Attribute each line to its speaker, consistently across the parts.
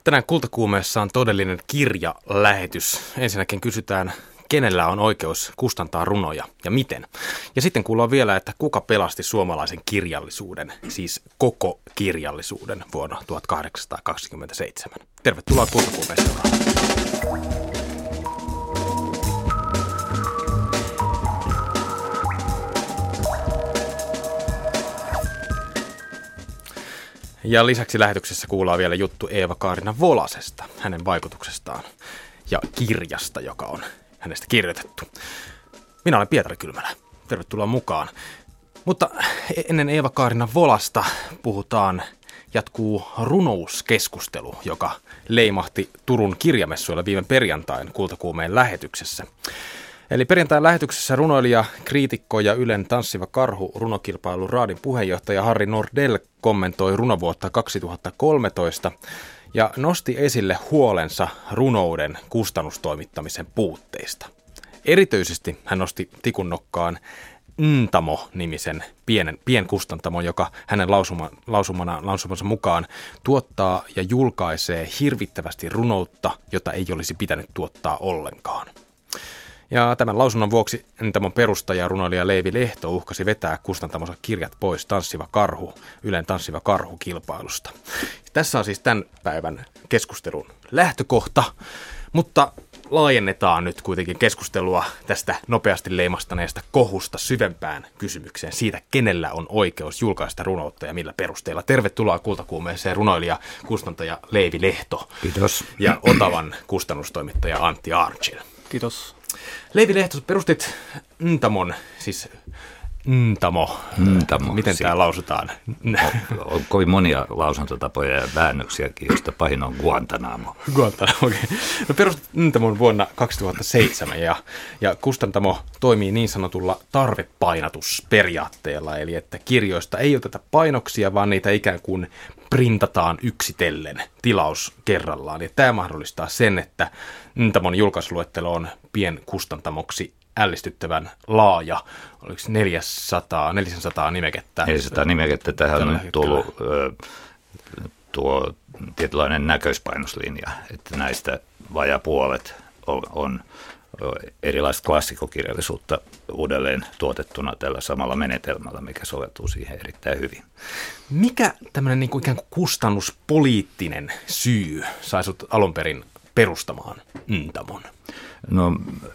Speaker 1: Tänään Kultakuumeessa on todellinen kirjalähetys. Ensinnäkin kysytään, kenellä on oikeus kustantaa runoja ja miten. Ja sitten kuullaan vielä, että kuka pelasti suomalaisen kirjallisuuden, siis koko kirjallisuuden vuonna 1827. Tervetuloa Kultakuumeen seuraan. Ja lisäksi lähetyksessä kuullaan vielä juttu Eeva-Kaarina Volasesta, hänen vaikutuksestaan ja kirjasta, joka on hänestä kirjoitettu. Minä olen Pietari Kylmälä. Tervetuloa mukaan. Mutta ennen Eeva-Kaarina Volasta jatkuu runouskeskustelu, joka leimahti Turun kirjamessuilla viime perjantain Kultakuumeen lähetyksessä. Eli perjantain lähetyksessä runoilija, kriitikko ja Ylen Tanssiva karhu runokilpailun raadin puheenjohtaja Harri Nordell kommentoi runovuotta 2013 ja nosti esille huolensa runouden kustannustoimittamisen puutteista. Erityisesti hän nosti tikun nokkaan Ntamo-nimisen pienkustantamon, joka hänen lausumansa mukaan tuottaa ja julkaisee hirvittävästi runoutta, jota ei olisi pitänyt tuottaa ollenkaan. Ja tämän lausunnon vuoksi Ntamon perustaja runoilija Leevi Lehto uhkasi vetää kustantamonsa kirjat pois Ylen Tanssiva karhu -kilpailusta. Tässä on siis tämän päivän keskustelun lähtökohta, mutta laajennetaan nyt kuitenkin keskustelua tästä nopeasti leimastaneesta kohusta syvempään kysymykseen siitä, kenellä on oikeus julkaista runoutta ja millä perusteella. Tervetuloa Kultakuumeeseen runoilija, kustantaja Leevi Lehto.
Speaker 2: Kiitos.
Speaker 1: Ja Otavan kustannustoimittaja Antti Arnchill.
Speaker 3: Kiitos.
Speaker 1: Leevi Lehto, perustit Ntamon, siis Ntamo. Miten tämä lausutaan?
Speaker 2: On kovin monia lausuntotapoja ja väännöksiäkin, joista pahin on Guantanamo.
Speaker 1: Guantanamo, okei. No perustit Ntamon vuonna 2007 ja kustantamo toimii niin sanotulla tarvepainatusperiaatteella, eli että kirjoista ei oteta painoksia, vaan niitä ikään kuin printataan yksitellen tilaus kerrallaan. Ja tämä mahdollistaa sen, että Ntamon julkaisuluettelo on pienkustantamoksi ällistyttävän laaja. Oliko 400 nimekettä?
Speaker 2: 400 nimekettä. Tähän on tullut tuo tietynlainen näköispainoslinja, että näistä vajaa puolet on erilaista klassikokirjallisuutta uudelleen tuotettuna tällä samalla menetelmällä, mikä soveltuu siihen erittäin hyvin.
Speaker 1: Mikä tämmöinen niin kuin ikään kuin kustannuspoliittinen syy sai sut alun perin perustamaan Ntamon?
Speaker 2: No,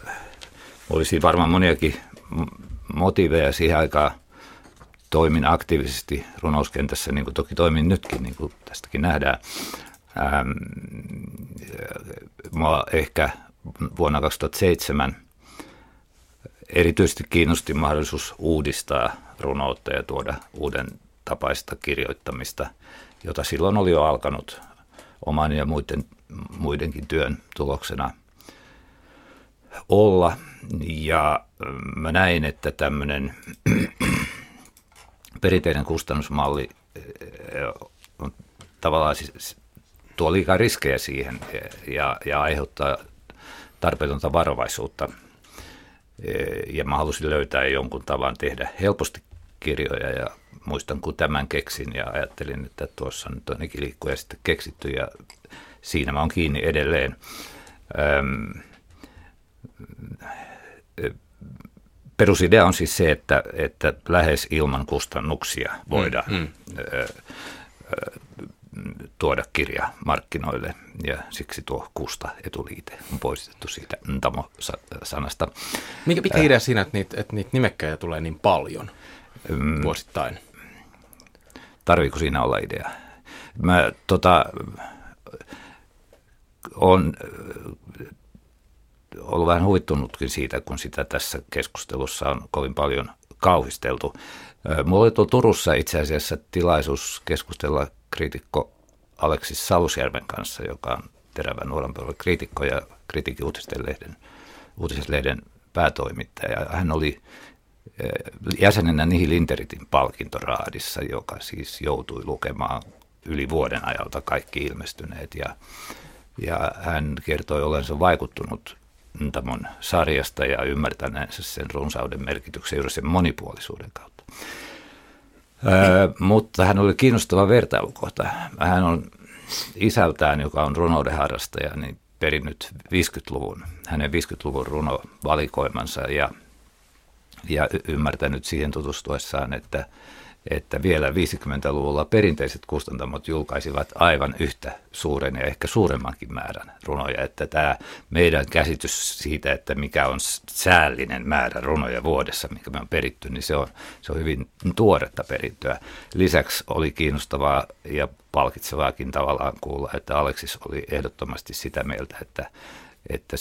Speaker 2: olisi varmaan moniakin motiiveja. Siihen aikaan toimin aktiivisesti runouskentässä, niin kuin toki toimin nytkin, niin kuin tästäkin nähdään. Mua ehkä vuonna 2007 erityisesti kiinnosti mahdollisuus uudistaa runoutta ja tuoda uuden tapaista kirjoittamista, jota silloin oli jo alkanut oman ja muidenkin työn tuloksena olla. Ja mä näin, että tämmöinen perinteinen kustannusmalli on tavallaan tuo liikaa riskejä siihen ja aiheuttaa tarpeetonta varovaisuutta. Ja mä halusin löytää jonkun tavan tehdä helposti kirjoja ja muistan, kun tämän keksin ja ajattelin, että tuossa nyt on ikiliikkuja sitten keksitty ja siinä mä oon kiinni edelleen. Perusidea on siis se, että lähes ilman kustannuksia voidaan tuoda kirja markkinoille ja siksi tuo kusta-etuliite on poistettu siitä Ntamo-sanasta.
Speaker 1: Mikä pitää idea siinä, että niitä nimekkäitä tulee niin paljon vuosittain?
Speaker 2: Tarviiko siinä olla idea? Mä olen ollut vähän huvittunutkin siitä, kun sitä tässä keskustelussa on kovin paljon kauhisteltu. Mulla oli Turussa itse asiassa tilaisuus keskustella kriitikko Aleksis Salusjärven kanssa, joka on Terävän nuorenpuolen kriitikko ja Kritiikin uutislehden päätoimittaja. Hän oli jäsenenä Nihi Linteritin palkintoraadissa, joka siis joutui lukemaan yli vuoden ajalta kaikki ilmestyneet. Ja hän kertoi olensa vaikuttunut Ntamon sarjasta ja ymmärtäneensä sen runsauden merkityksen juuri sen monipuolisuuden kautta. Mutta hän oli kiinnostava vertailukohta. Hän on isältään, joka on runouden harrastaja, niin perinnyt 50-luvun, hänen 50-luvun runovalikoimansa ja ymmärtänyt siihen tutustuessaan, että vielä 50-luvulla perinteiset kustantamot julkaisivat aivan yhtä suuren ja ehkä suuremmankin määrän runoja, että tämä meidän käsitys siitä, että mikä on säällinen määrä runoja vuodessa, mikä me on peritty, niin se on hyvin tuoretta perintöä. Lisäksi oli kiinnostavaa ja palkitsevaakin tavallaan kuulla, että Aleksis oli ehdottomasti sitä mieltä, että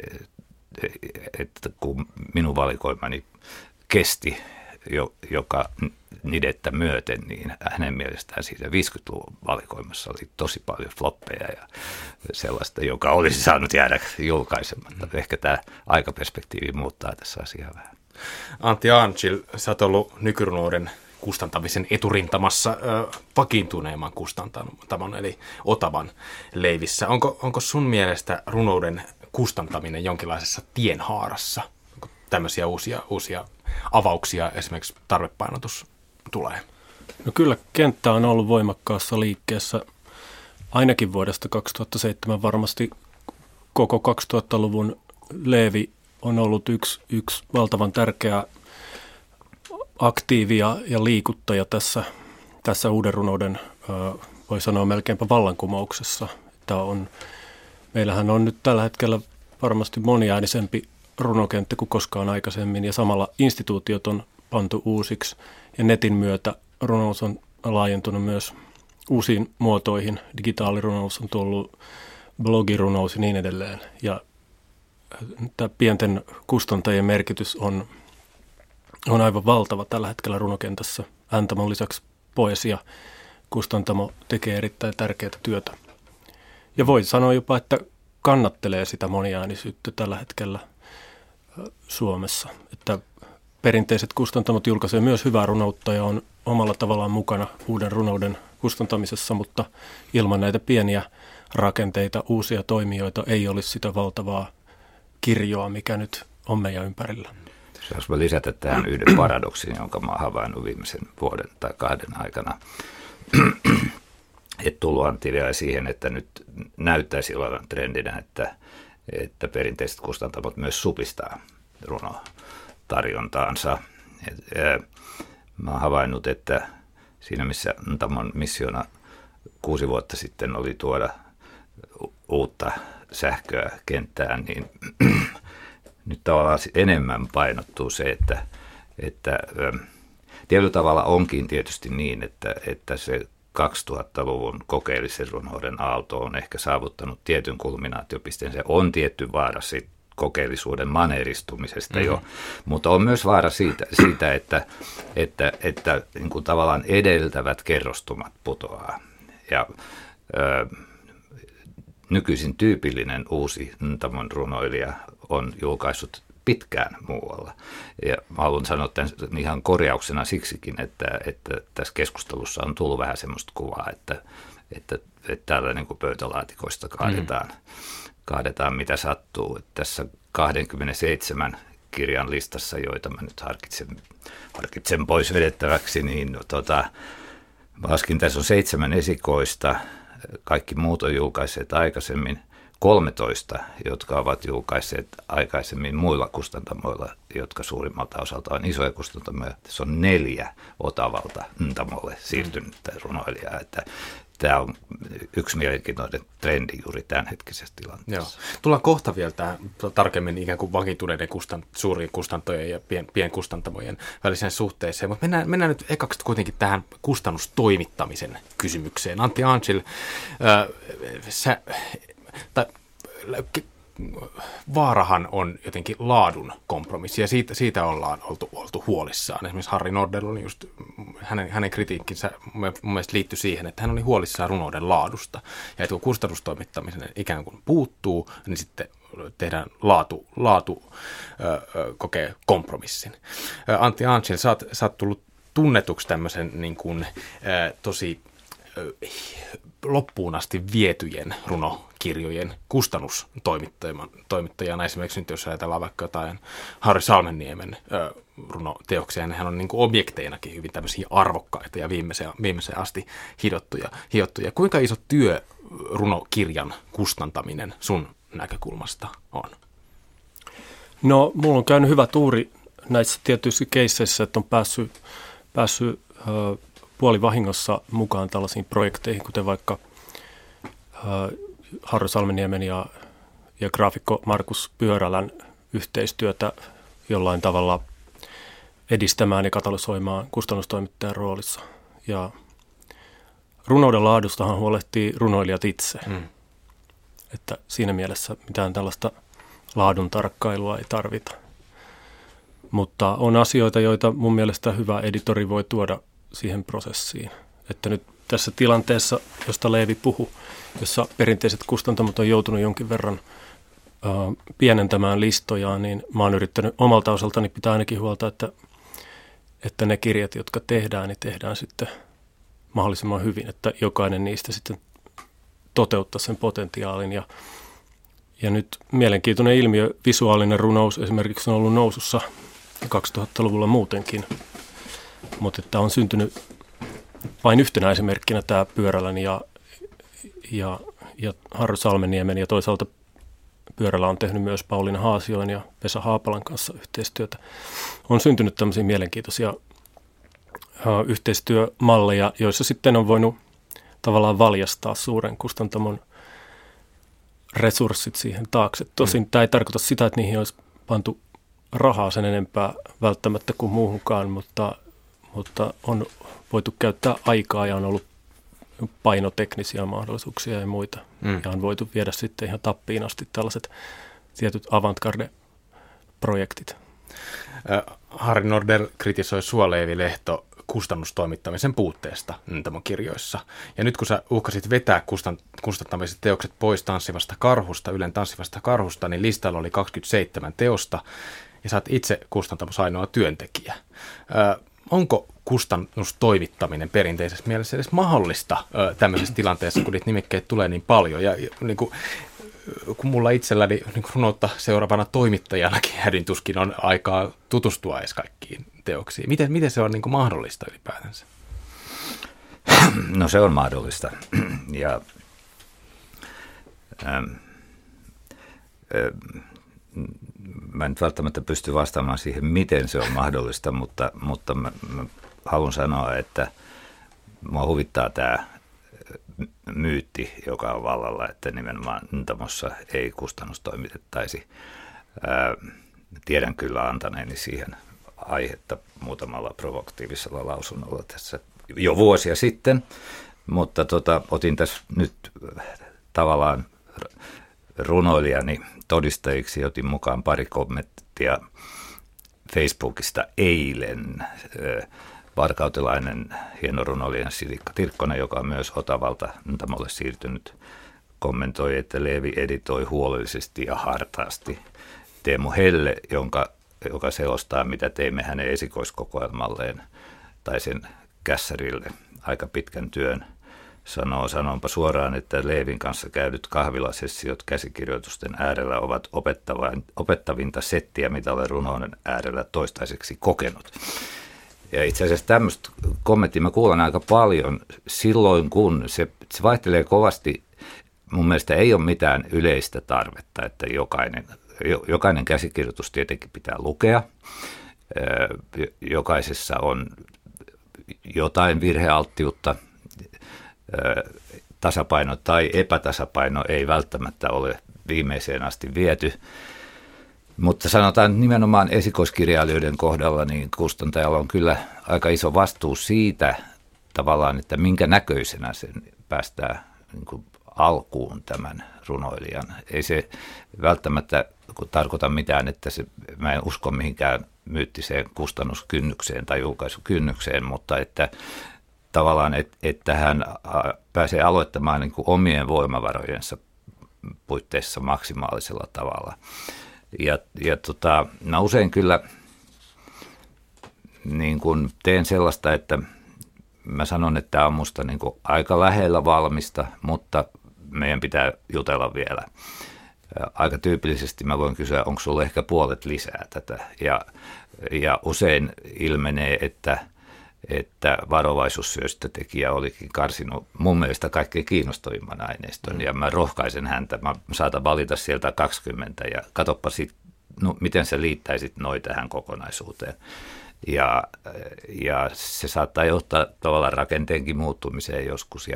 Speaker 2: kun minun valikoimani kesti, joka nidettä myöten, niin hänen mielestään siitä 50-luvun valikoimassa oli tosi paljon floppeja ja sellaista, joka olisi saanut jäädä julkaisematta. Ehkä tämä aikaperspektiivi muuttaa tässä asiaa vähän.
Speaker 1: Antti Ancil, sä oot ollut nykyrunouden kustantamisen eturintamassa vakiintuneemman kustantamon, eli Otavan leivissä. Onko sun mielestä runouden kustantaminen jonkinlaisessa tienhaarassa? Onko tämmöisiä uusia avauksia, esimerkiksi tarvepainotus tulee?
Speaker 3: No kyllä kenttä on ollut voimakkaassa liikkeessä ainakin vuodesta 2007. Varmasti koko 2000-luvun Leevi on ollut yksi valtavan tärkeä aktiivia ja liikuttaja tässä uuden runouden, voi sanoa melkeinpä vallankumouksessa. Meillähän on nyt tällä hetkellä varmasti moniäänisempi runokenttä kuin koskaan aikaisemmin, ja samalla instituutiot on pantu uusiksi, ja netin myötä runous on laajentunut myös uusiin muotoihin. Digitaalirunous on tullut, blogirunous ja niin edelleen, ja tämä pienten kustantajien merkitys on aivan valtava tällä hetkellä runokentässä. Antamon lisäksi poesia kustantamo tekee erittäin tärkeää työtä. Ja voi sanoa jopa, että kannattelee sitä moniäänisyyttä tällä hetkellä Suomessa. Että perinteiset kustantamot julkaisee myös hyvää runoutta ja on omalla tavallaan mukana uuden runouden kustantamisessa, mutta ilman näitä pieniä rakenteita, uusia toimijoita ei olisi sitä valtavaa kirjoa, mikä nyt on meidän ympärillä.
Speaker 2: Jos mä lisätä tähän yhden paradoksin, jonka mä oon havainnut viimeisen vuoden tai 2 aikana, että tullaan siihen, että nyt näyttäisi olevan trendinä, että perinteiset kustantamot myös supistaa runotarjontaansa. Mä oon havainnut, että siinä missä Antamon missiona 6 vuotta sitten oli tuoda uutta sähköä kenttään, niin nyt tavallaan enemmän painottuu se, että tietyllä tavalla onkin tietysti niin, että se 2000-luvun kokeellisen runouden aalto on ehkä saavuttanut tietyn kulminaatiopisteen. Se on tietty vaara siitä kokeellisuuden maneeristumisesta jo, mutta on myös vaara siitä että niin kuin tavallaan edeltävät kerrostumat putoaa. Ja nykyisin tyypillinen uusi Antamon runoilija on julkaissut pitkään muualla. Ja mä haluan sanoa tämän ihan korjauksena siksikin, että tässä keskustelussa on tullut vähän semmoista kuvaa, että täällä niin kuin pöytälaatikoista kaadetaan mitä sattuu. Että tässä 27 kirjan listassa, joita mä nyt harkitsen pois vedettäväksi, niin laskin, tässä on 7 esikoista, kaikki muut on julkaisseet aikaisemmin, 13, jotka ovat julkaisseet aikaisemmin muilla kustantamoilla, jotka suurimmalta osalta on isoja kustantamoja. Se on 4 Otavalta Antamolle siirtynyttä runoilijaa, että tämä on yksi mielenkiintoinen trendi juuri tämänhetkisessä tilanteessa.
Speaker 1: Joo. Tullaan kohta vielä tähän tarkemmin ikään kuin vakiintuneiden suurien kustantojen ja pienkustantamojen väliseen suhteeseen, mutta mennään nyt ekaksi kuitenkin tähän kustannustoimittamisen kysymykseen. Antti Ancil, vaarahan on jotenkin laadun kompromissi, ja siitä ollaan oltu huolissaan. Esimerkiksi Harri Nordell oli just, hänen kritiikkinsä mun mielestä liittyi siihen, että hän oli huolissaan runouden laadusta, ja että kun kustannustoimittaminen ikään kuin puuttuu, niin sitten tehdään laatu kokee kompromissin. Antti Ancil, sä oot tullut tunnetuksi tämmöisen niin kuin, tosi loppuun asti vietyjen runokirjojen kustannustoimittajana. Esimerkiksi nyt jos ajatellaan vaikka jotain Harri Salmenniemen runoteoksia, niin hän on niin kuin objekteinakin hyvin tämmöisiä arvokkaita ja viimeiseen asti hiottuja. Kuinka iso työ runokirjan kustantaminen sun näkökulmasta on?
Speaker 3: No, mulla on käynyt hyvä tuuri näissä tietyissä keisseissä, että on päässyt puolivahingossa mukaan tällaisiin projekteihin, kuten vaikka Harro Salmeniemen ja graafikko Markus Pyörälän yhteistyötä jollain tavalla edistämään ja katalysoimaan kustannustoimittajan roolissa. Ja runouden laadustahan huolehtii runoilijat itse. Että siinä mielessä mitään tällaista laadun tarkkailua ei tarvita. Mutta on asioita, joita mun mielestä hyvä editori voi tuoda siihen prosessiin. Että nyt tässä tilanteessa, josta Leevi puhui, jossa perinteiset kustantamot on joutunut jonkin verran pienentämään listojaan, niin mä oon yrittänyt omalta osaltani pitää ainakin huolta, että ne kirjat, jotka tehdään, niin tehdään sitten mahdollisimman hyvin, että jokainen niistä sitten toteuttaa sen potentiaalin. Ja nyt mielenkiintoinen ilmiö, visuaalinen runous esimerkiksi on ollut nousussa 2000-luvulla muutenkin, mutta että on syntynyt vain yhtenä esimerkkinä tämä Pyörälän ja Harro Salmeniemen ja toisaalta Pyörälä on tehnyt myös Pauliina Haasioin ja Vesa Haapalan kanssa yhteistyötä. On syntynyt tämmöisiä mielenkiintoisia yhteistyömalleja, joissa sitten on voinut tavallaan valjastaa suuren kustantamon resurssit siihen taakse. Tosin tämä ei tarkoita sitä, että niihin olisi pantu rahaa sen enempää välttämättä kuin muuhunkaan, mutta on voitu käyttää aikaa ja on ollut painoteknisiä mahdollisuuksia ja muita. Ja on voitu viedä sitten ihan tappiin asti tällaiset tietyt avantgarde-projektit.
Speaker 1: Harri Nordell kritisoi sua, Leevi Lehto, kustannustoimittamisen puutteesta Nintamon-kirjoissa. Ja nyt kun sä uhkasit vetää kustantamiset teokset pois Tanssivasta karhusta, Ylen Tanssivasta karhusta, niin listalla oli 27 teosta ja sä oot itse kustantamassa ainoa työntekijä. Onko kustannustoimittaminen perinteisessä mielessä edes mahdollista tämmöisessä tilanteessa, kun niitä nimikkeitä tulee niin paljon? Ja niin kuin, kun mulla itselläni niin runoutta seuraavana toimittajanakin hädintuskin on aikaa tutustua edes kaikkiin teoksiin. Miten se on niin kuin mahdollista ylipäätänsä?
Speaker 2: No se on mahdollista. Ja mä en välttämättä pysty vastaamaan siihen, miten se on mahdollista, mutta mä haluan sanoa, että mua huvittaa tämä myytti, joka on vallalla, että nimenomaan Nintamossa ei kustannustoimitettaisi. Tiedän kyllä antaneeni siihen aihetta muutamalla provokatiivisella lausunnolla tässä jo vuosia sitten, mutta otin tässä nyt tavallaan runoilijani todistajiksi, otin mukaan pari kommenttia Facebookista eilen. Varkautelainen hieno runoilija Silikka Tirkkonen, joka on myös Otavalta Nintamolle siirtynyt, kommentoi, että Leevi editoi huolellisesti ja hartaasti. Teemu Helle, joka selostaa, mitä teimme hänen esikoiskokoelmalleen tai sen kässärille aika pitkän työn, sanonpa suoraan, että Leevin kanssa käydyt kahvilasessiot käsikirjoitusten äärellä ovat opettavinta settiä, mitä olen runouden äärellä toistaiseksi kokenut. Ja itse asiassa tämmöistä kommenttia mä kuulen aika paljon silloin, kun se vaihtelee kovasti. Mun mielestä ei ole mitään yleistä tarvetta, että jokainen käsikirjoitus tietenkin pitää lukea. Jokaisessa on jotain virhealttiutta. Tasapaino tai epätasapaino ei välttämättä ole viimeiseen asti viety. Mutta sanotaan nimenomaan esikoiskirjailijoiden kohdalla, niin kustantajalla on kyllä aika iso vastuu siitä tavallaan, että minkä näköisenä sen päästää niin kuin alkuun tämän runoilijan. Ei se välttämättä tarkoita mitään, että mä en usko mihinkään myyttiseen kustannuskynnykseen tai julkaisukynnykseen, mutta että tavallaan, että hän pääsee aloittamaan niin kuin omien voimavarojensa puitteissa maksimaalisella tavalla. Ja mä usein kyllä niin kun teen sellaista, että mä sanon, että tämä on musta niin kun aika lähellä valmista, mutta meidän pitää jutella vielä. Aika tyypillisesti mä voin kysyä, onko sulla ehkä puolet lisää tätä. Ja usein ilmenee, että että varovaisuussyöstötekijä olikin karsinut mun mielestä kaikkein kiinnostavimman aineiston. Ja mä rohkaisen häntä, mä saatan valita sieltä 20 ja katsoppa sitten, no, miten sä liittäisit noita tähän kokonaisuuteen. Ja se saattaa johtaa tavallaan rakenteenkin muuttumiseen joskus.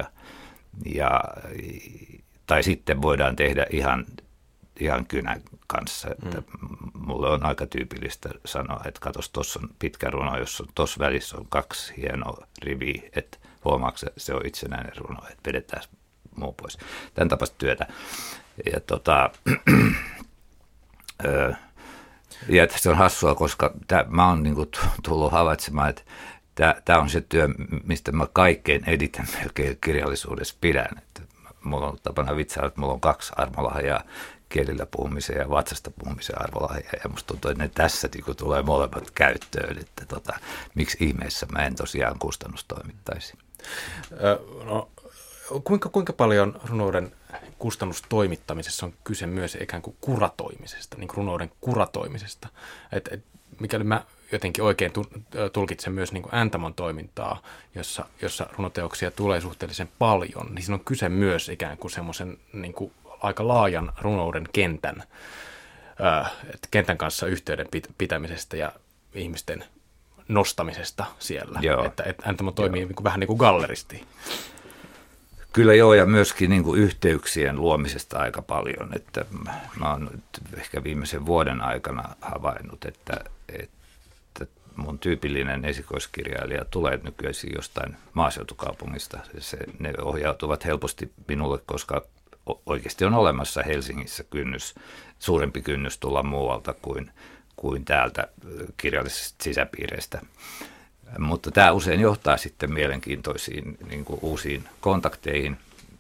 Speaker 2: Tai sitten voidaan tehdä ihan kynän kanssa. Että mulle on aika tyypillistä sanoa, että katos, tuossa on pitkä runo, jossa tuossa välissä on 2 hienoa riviä, että huomaatko, se on itsenäinen runo, että vedetään muu pois. Tämän tapaista työtä. Ja se on hassua, koska mä oon niinku tullut havaitsemaan, että tämä on se työ, mistä mä kaikkein editen melkein kirjallisuudessa pidän. Että mulla on tapana vitsailla, että mulla on 2 armolahjaa, kielillä puhumisen ja vatsasta puhumisen arvolahjaa. Ja musta tuntuu, että ne tässä tulee molemmat käyttöön. Että miksi ihmeessä mä en tosiaan kustannustoimittaisi?
Speaker 1: No, kuinka paljon runouden kustannustoimittamisessa on kyse myös ikään kuin kuratoimisesta, niin kuin runouden kuratoimisesta. Mikäli mä jotenkin oikein tulkitsen myös niin kuin Antamon toimintaa, jossa runoteoksia tulee suhteellisen paljon, niin siinä on kyse myös ikään kuin semmoisen niin kuin aika laajan runouden kentän kanssa yhteyden pitämisestä ja ihmisten nostamisesta siellä. Että Antamon toimii vähän niin kuin galleristi.
Speaker 2: Kyllä joo, ja myöskin niin kuin yhteyksien luomisesta aika paljon. Että mä oon ehkä viimeisen vuoden aikana havainnut, että mun tyypillinen esikoiskirjailija tulee nykyään jostain maaseutukaupungista. Ne ohjautuvat helposti minulle, koska oikeasti on olemassa Helsingissä suurempi kynnys tulla muualta kuin täältä kirjallisesta sisäpiireistä. Mutta tämä usein johtaa sitten mielenkiintoisiin niin kuin uusiin kontakteihin.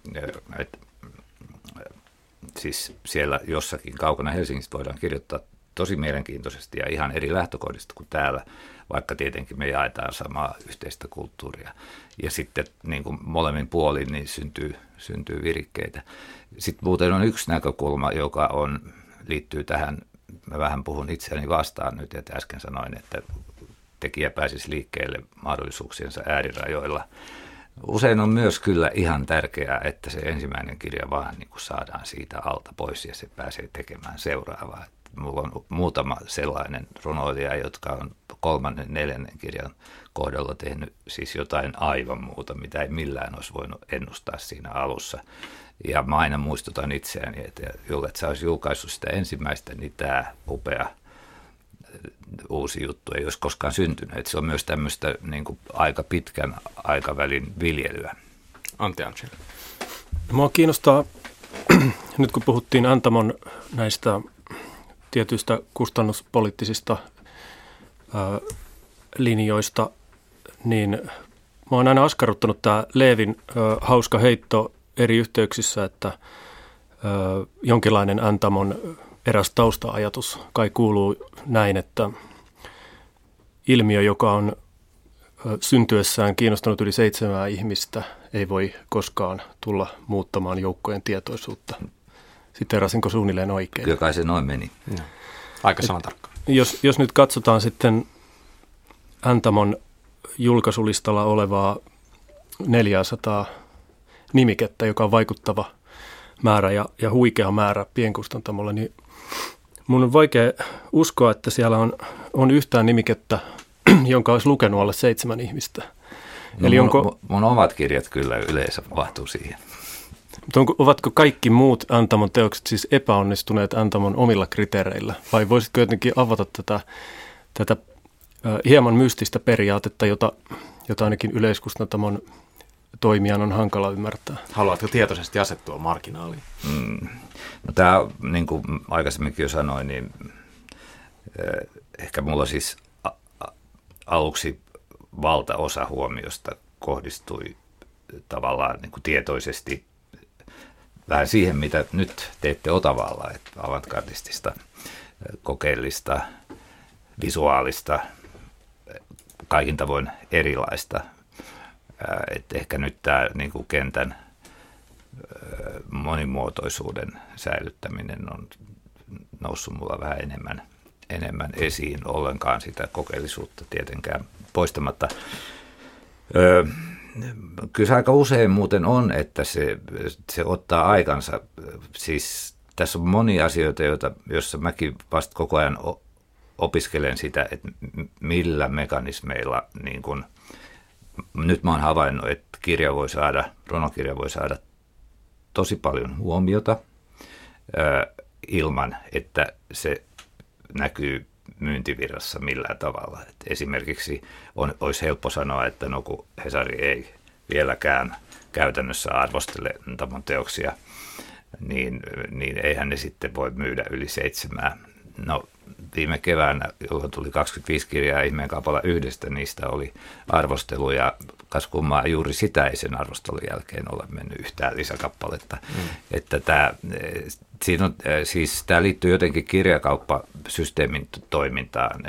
Speaker 2: Siis siellä jossakin kaukana Helsingistä voidaan kirjoittaa tosi mielenkiintoisesti ja ihan eri lähtökohdista kuin täällä, vaikka tietenkin me jaetaan samaa yhteistä kulttuuria. Ja sitten niin kuin molemmin puolin niin syntyy virikkeitä. Sitten muuten on yksi näkökulma, joka liittyy tähän, mä vähän puhun itseäni vastaan nyt, että äsken sanoin, että tekijä pääsisi liikkeelle mahdollisuuksiensa äärirajoilla. Usein on myös kyllä ihan tärkeää, että se ensimmäinen kirja vaan niin kuin saadaan siitä alta pois ja se pääsee tekemään seuraavaa. Mulla on muutama sellainen runoilija, jotka on 3., 4. kirjan kohdalla tehnyt siis jotain aivan muuta, mitä ei millään olisi voinut ennustaa siinä alussa. Ja mä aina muistutan itseäni, että jollet sä olisi julkaissut sitä ensimmäistä, niin tämä upea uusi juttu ei olisi koskaan syntynyt. Että se on myös tämmöistä niin kuin aika pitkän aikavälin viljelyä.
Speaker 1: Antti Angeli.
Speaker 3: Mua kiinnostaa, nyt kun puhuttiin Antamon näistä tietyistä kustannuspoliittisista linjoista, niin mä oon aina askarruttanut tämä Leevin hauska heitto eri yhteyksissä, että jonkinlainen Antamon eräs tausta-ajatus kai kuuluu näin, että ilmiö, joka on syntyessään kiinnostanut yli 7 ihmistä, ei voi koskaan tulla muuttamaan joukkojen tietoisuutta. Siteerasinko suunnilleen oikein?
Speaker 2: Kyllä kai se noin meni.
Speaker 1: Ja. Aika sanatarkkaan.
Speaker 3: Jos nyt katsotaan sitten Antamon julkaisulistalla olevaa 400 nimikettä, joka on vaikuttava määrä ja huikea määrä pienkustantamolle, niin mun on vaikea uskoa, että siellä on yhtään nimikettä, jonka olisi lukenut alle 7 ihmistä.
Speaker 2: No eli mun omat kirjat kyllä yleensä mahtuu siihen.
Speaker 3: Mutta ovatko kaikki muut Antamon teokset siis epäonnistuneet Antamon omilla kriteereillä? Vai voisitko jotenkin avata tätä hieman mystistä periaatetta, jota ainakin yleiskustantamon toimijan on hankala ymmärtää?
Speaker 1: Haluatko tietoisesti asettua marginaaliin?
Speaker 2: No tämä, niin kuin aikaisemminkin jo sanoin, niin ehkä mulla siis aluksi valtaosa huomiosta kohdistui tavallaan niin kuin tietoisesti vähän siihen, mitä nyt teette Otavalla, että avantgardistista, kokeellista, visuaalista, kaikin tavoin erilaista. Että ehkä nyt tämä niin kuin kentän monimuotoisuuden säilyttäminen on noussut mulla vähän enemmän esiin, ollenkaan sitä kokeellisuutta tietenkään poistamatta. Kyllä se aika usein muuten on, että se ottaa aikansa. Siis tässä on monia asioita, joissa mäkin vasta koko ajan opiskelen sitä, että millä mekanismeilla, niin kun, nyt mä oon havainnut, että runokirja voi saada tosi paljon huomiota ilman, että se näkyy myyntivirrassa millään tavalla. Et esimerkiksi olisi helppo sanoa, että no kun Hesari ei vieläkään käytännössä arvostele Tamon teoksia, niin eihän ne sitten voi myydä yli 7. No viime keväänä, jolloin tuli 25 kirjaa ihmeen kappale yhdestä, niistä oli arvostelu ja kas kummaa juuri sitä ei sen arvostelun jälkeen ole mennyt yhtään lisäkappaletta. Että tämä liittyy jotenkin kirjakauppasysteemin toimintaan.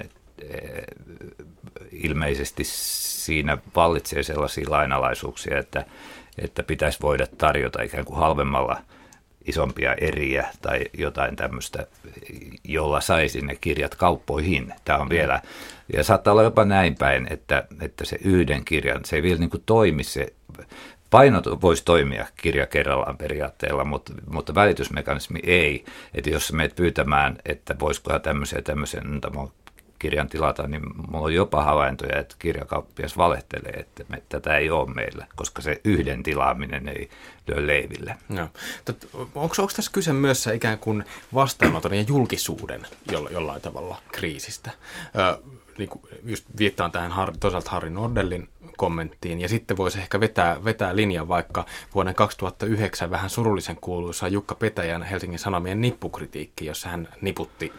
Speaker 2: Ilmeisesti siinä vallitsee sellaisia lainalaisuuksia, että pitäisi voida tarjota ikään kuin halvemmalla isompia eriä tai jotain tämmöistä, jolla saisi ne kirjat kauppoihin. Tämä on vielä, ja saattaa olla jopa näin päin, että se yhden kirjan, se ei vielä niin kuin toimi, se painot voisi toimia kirja kerrallaan periaatteella, mutta välitysmekanismi ei. Että jos menet pyytämään, että voisikohan tämmöisen kirjan tilata, niin mulla on jopa havaintoja, että kirjakauppias valehtelee, että tätä ei ole meillä, koska se yhden tilaaminen ei lyö leiville.
Speaker 1: No. Onko tässä kyse myös ikään kuin vastaanoton ja julkisuuden jollain tavalla kriisistä? Niin kuin just viittaan tähän toisaalta Harri Nordellin kommenttiin, ja sitten voisi ehkä vetää linjan vaikka vuoden 2009 vähän surullisen kuuluisa Jukka Petäjän Helsingin Sanomien nippukritiikki, jossa hän niputti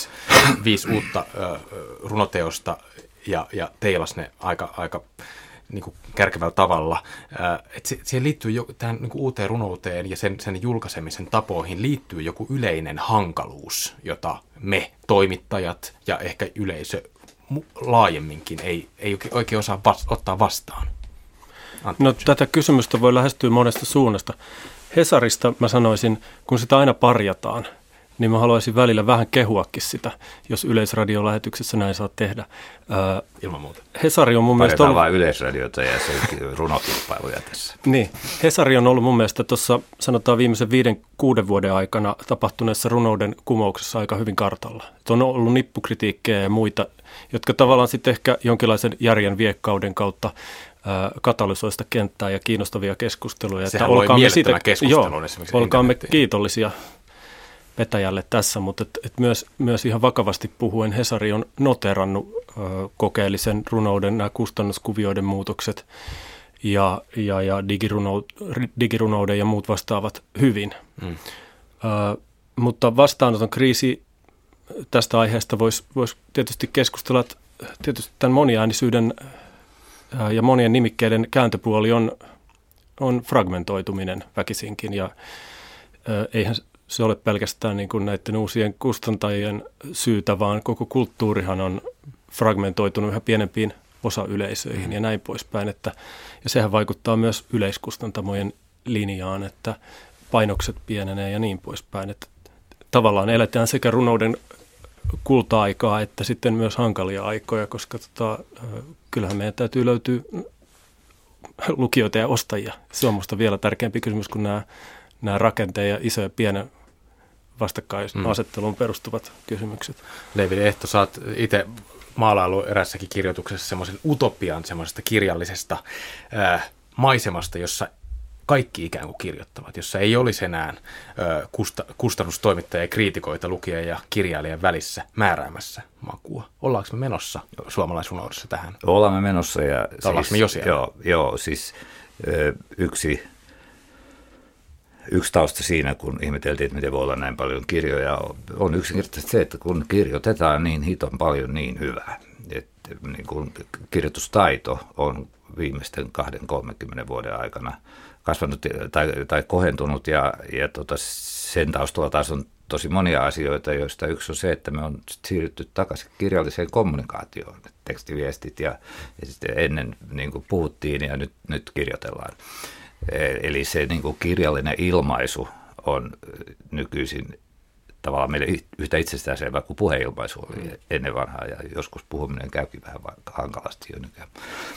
Speaker 1: 5 uutta runoteosta ja teilasi ne aika niin kuin kärkevällä tavalla. Siihen liittyy tähän niin kuin uuteen runouteen ja sen julkaisemisen tapoihin liittyy joku yleinen hankaluus, jota me toimittajat ja ehkä yleisö laajemminkin ei oikein osaa ottaa vastaan.
Speaker 3: No, tätä kysymystä voi lähestyä monesta suunnasta. Hesarista mä sanoisin, kun sitä aina parjataan, niin mä haluaisin välillä vähän kehuakin sitä, jos Yleisradiolähetyksessä näin saa tehdä.
Speaker 1: Ilman muuta.
Speaker 3: Hesari on mun mielestä
Speaker 2: ollut vain Yleisradiota ja se runokilpailuja tässä.
Speaker 3: Niin, Hesari on ollut mun mielestä tuossa sanotaan viimeisen 5-6 vuoden aikana tapahtuneessa runouden kumouksessa aika hyvin kartalla. Et on ollut nippukritiikkejä ja muita, jotka tavallaan sitten ehkä jonkinlaisen järjen viekkauden kautta katalysoi sitä kenttää ja kiinnostavia keskusteluja.
Speaker 1: Sehän loi mielettömän keskustelun esimerkiksi.
Speaker 3: Olkaamme kiitollisia Petäjälle tässä, mutta myös ihan vakavasti puhuen Hesari on noterannut kokeellisen runouden, nämä kustannuskuvioiden muutokset ja digirunouden ja muut vastaavat hyvin. Mutta vastaanoton kriisi tästä aiheesta voisi tietysti keskustella, tietysti tämän moniäänisyyden ja monien nimikkeiden kääntöpuoli on fragmentoituminen väkisinkin ja eihän se ole pelkästään niin kuin näiden uusien kustantajien syytä, vaan koko kulttuurihan on fragmentoitunut yhä pienempiin osayleisöihin ja näin poispäin. Ja sehän vaikuttaa myös yleiskustantamojen linjaan, että painokset pienenee ja niin poispäin. Että tavallaan eletään sekä runouden kulta-aikaa että sitten myös hankalia aikoja, koska kyllähän meidän täytyy löytyä lukijoita ja ostajia. Se on minusta vielä tärkeämpi kysymys kuin nämä rakenteen ja iso ja pienen vastakkainasetteluun perustuvat kysymykset.
Speaker 1: David Ehto, sä oot itse maalailu erässäkin kirjoituksessa semmoisen utopian semmoisesta kirjallisesta maisemasta, jossa kaikki ikään kuin kirjoittavat, jossa ei olisi enää kustannustoimittajia ja kriitikoita lukijan ja kirjailijan välissä määräämässä makua. Ollaanko me menossa suomalaisrunoudessa tähän?
Speaker 2: Ollaan me menossa. Ja
Speaker 1: ollaanko me jo siellä?
Speaker 2: Joo, siis yksi tausta siinä, kun ihmeteltiin, että miten voi olla näin paljon kirjoja, on yksinkertaisesti se, että kun kirjoitetaan niin hiton paljon niin hyvää. Että niin kun kirjoitustaito on viimeisten 20-30 vuoden aikana kasvanut tai kohentunut ja sen taustalla taas on tosi monia asioita, joista yksi on se, että me on siirrytty takaisin kirjalliseen kommunikaatioon, tekstiviestit ja sitten ennen niin kuin puhuttiin ja nyt kirjoitellaan. Eli se niin kuin kirjallinen ilmaisu on nykyisin tavallaan meille yhtä itsestäänselvää kuin puheilmaisu oli ennen vanhaa, ja joskus puhuminen käykin vähän hankalasti jo nykyään.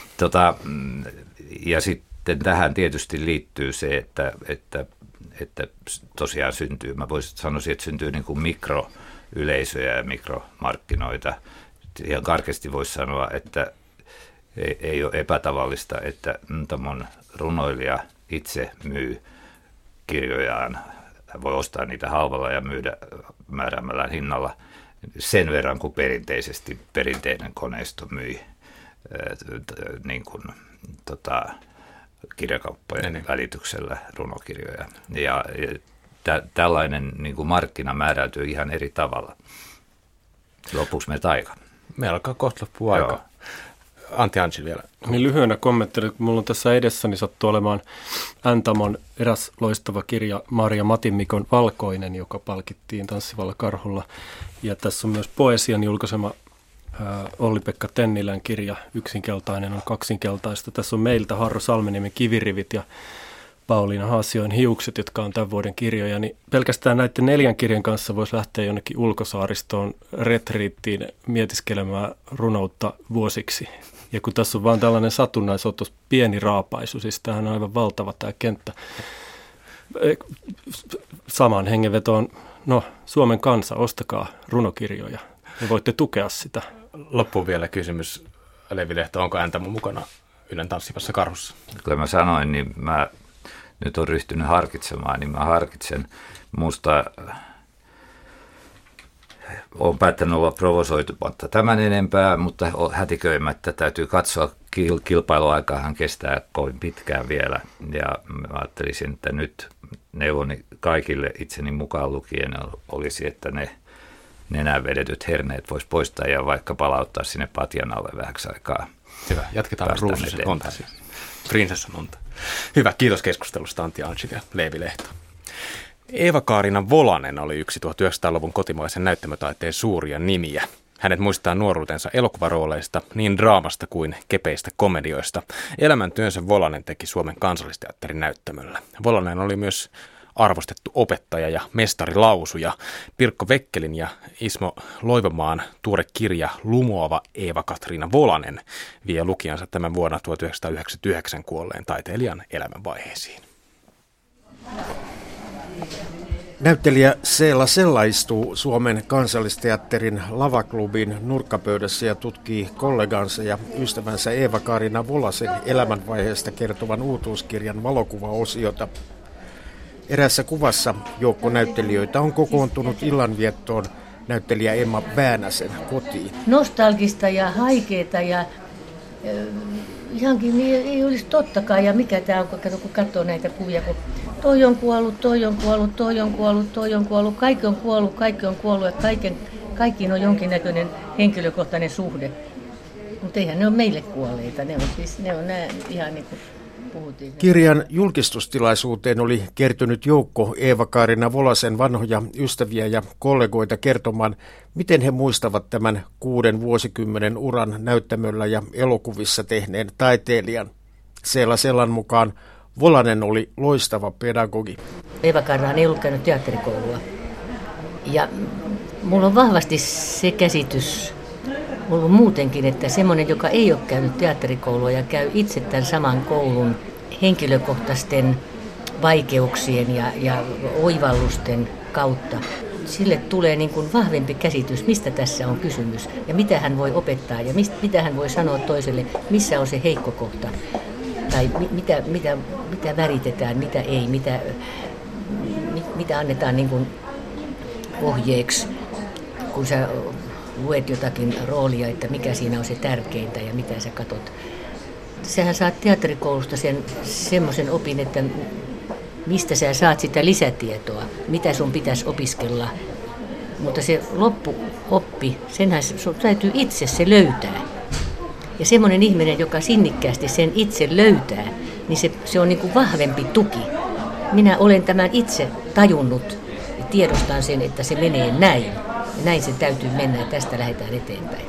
Speaker 2: Ja sitten tähän tietysti liittyy se, että tosiaan syntyy, mä sanoisin, että syntyy niin kuin mikroyleisöjä ja mikromarkkinoita. Ihan karkeasti voisi sanoa, että ei ole epätavallista, että Ntamon runoilija itse myy kirjojaan. Hän voi ostaa niitä halvalla ja myydä määräämällään hinnalla sen verran, kuin perinteinen koneisto myi niin kuin, kirjakauppojen välityksellä runokirjoja. Ja tällainen niin kuin markkina määräytyy ihan eri tavalla. Lopuksi me taika.
Speaker 1: Me alkaa kohta loppua aika. Antti Anci vielä.
Speaker 3: Niin lyhyenä kommenttina, kun mulla on tässä edessäni sattuu olemaan Ntamon eräs loistava kirja Maria Matinmikon Valkoinen, joka palkittiin Tanssivalla karhulla. Ja tässä on myös poesian julkaisema Olli-Pekka Tennilän kirja Yksinkeltainen on kaksinkeltaista. Tässä on meiltä Harro Salmeniemen Kivirivit ja Pauliina Haasioin Hiukset, jotka on tämän vuoden kirjoja. Niin pelkästään näiden 4 kirjan kanssa voisi lähteä jonnekin ulkosaaristoon retriittiin mietiskelemään runoutta vuosiksi. Ja kun tässä on vaan tällainen satunnaisotos, pieni raapaisu, siis tämähän on aivan valtava tämä kenttä. Samaan hengenvetoon, Suomen kansa, ostakaa runokirjoja ja voitte tukea sitä.
Speaker 1: Loppuun vielä kysymys, Leevi Lehto, onko Ntamo mukana Ylen Tanssivassa karhussa?
Speaker 2: Kuten mä sanoin, niin mä nyt on ryhtynyt harkitsemaan, niin mä harkitsen. Musta olen päättänyt olla provosoitumatta tämän enempää, mutta hätiköimättä täytyy katsoa. Kilpailuaikaahan kestää kovin pitkään vielä, ja mä ajattelisin, että nyt neuvoni kaikille itseni mukaan lukien olisi, että ne nenään vedetyt herneet voisi poistaa ja vaikka palauttaa sinne patjan alle vähäksi aikaa.
Speaker 1: Hyvä, jatketaan Ruususen onta. Prinsessan onta. Hyvä, kiitos keskustelusta Antti Anci ja Leevi Lehto. Eeva-Kaarina Volanen oli yksi 1900-luvun kotimaisen näyttämötaiteen suuria nimiä. Hänet muistaa nuoruutensa elokuvarooleista, niin draamasta kuin kepeistä komedioista. Elämäntyönsä Volanen teki Suomen Kansallisteatterin näyttämöllä. Volanen oli myös arvostettu opettaja ja mestarilausuja. Pirkko Vekkelin ja Ismo Loivamaan tuore kirja Lumoava Eeva-Katriina Volanen vie lukijansa tämän vuonna 1999 kuolleen taiteilijan elämänvaiheisiin.
Speaker 4: Näyttelijä Seela Sella istuu Suomen Kansallisteatterin lavaklubin nurkkapöydässä ja tutkii kollegansa ja ystävänsä Eeva-Kaarina Volasen elämänvaiheesta kertovan uutuuskirjan valokuvaosiota. Erässä kuvassa joukko näyttelijöitä on kokoontunut illanviettoon näyttelijä Emma Väänäsen kotiin.
Speaker 5: Nostalgista ja haikeeta ja ihankin ei olisi tottakaan. Ja mikä tämä on, kun katsoo näitä kuvia, kun toi on kuollut, toi on kuollut, toi on kuollut, toi on kuollut, kaikki on kuollut ja kaikkiin on jonkinnäköinen henkilökohtainen suhde. Mutta eihän ne ole meille kuolleita, ne on nämä ihan niin kuin puhuttiin.
Speaker 4: Kirjan julkistustilaisuuteen oli kertynyt joukko Eeva-Kaarina Volasen vanhoja ystäviä ja kollegoita kertomaan, miten he muistavat tämän 6 vuosikymmenen uran näyttämöllä ja elokuvissa tehneen taiteilijan. Seela Sellan mukaan Volanen oli loistava pedagogi.
Speaker 5: Eeva-Kaarina ei ollut käynyt teatterikoulua. Ja mulla on vahvasti se käsitys, mulla on muutenkin, että semmoinen, joka ei ole käynyt teatterikoulua ja käy itse tämän saman koulun henkilökohtaisten vaikeuksien ja oivallusten kautta, sille tulee niin kuin vahvempi käsitys, mistä tässä on kysymys ja mitä hän voi opettaa ja mitä hän voi sanoa toiselle, missä on se heikko kohta. Tai mitä väritetään, mitä ei, mitä annetaan niin kuin ohjeeksi, kun sä luet jotakin roolia, että mikä siinä on se tärkeintä ja mitä sä katot. Sähän saat teatterikoulusta semmoisen opin, että mistä sä saat sitä lisätietoa, mitä sun pitäisi opiskella. Mutta se loppuoppi, senhän sun täytyy itse se löytää. Ja semmoinen ihminen, joka sinnikkäästi sen itse löytää, niin se on niin kuin vahvempi tuki. Minä olen tämän itse tajunnut ja tiedostan sen, että se menee näin. Ja näin se täytyy mennä ja tästä lähdetään eteenpäin.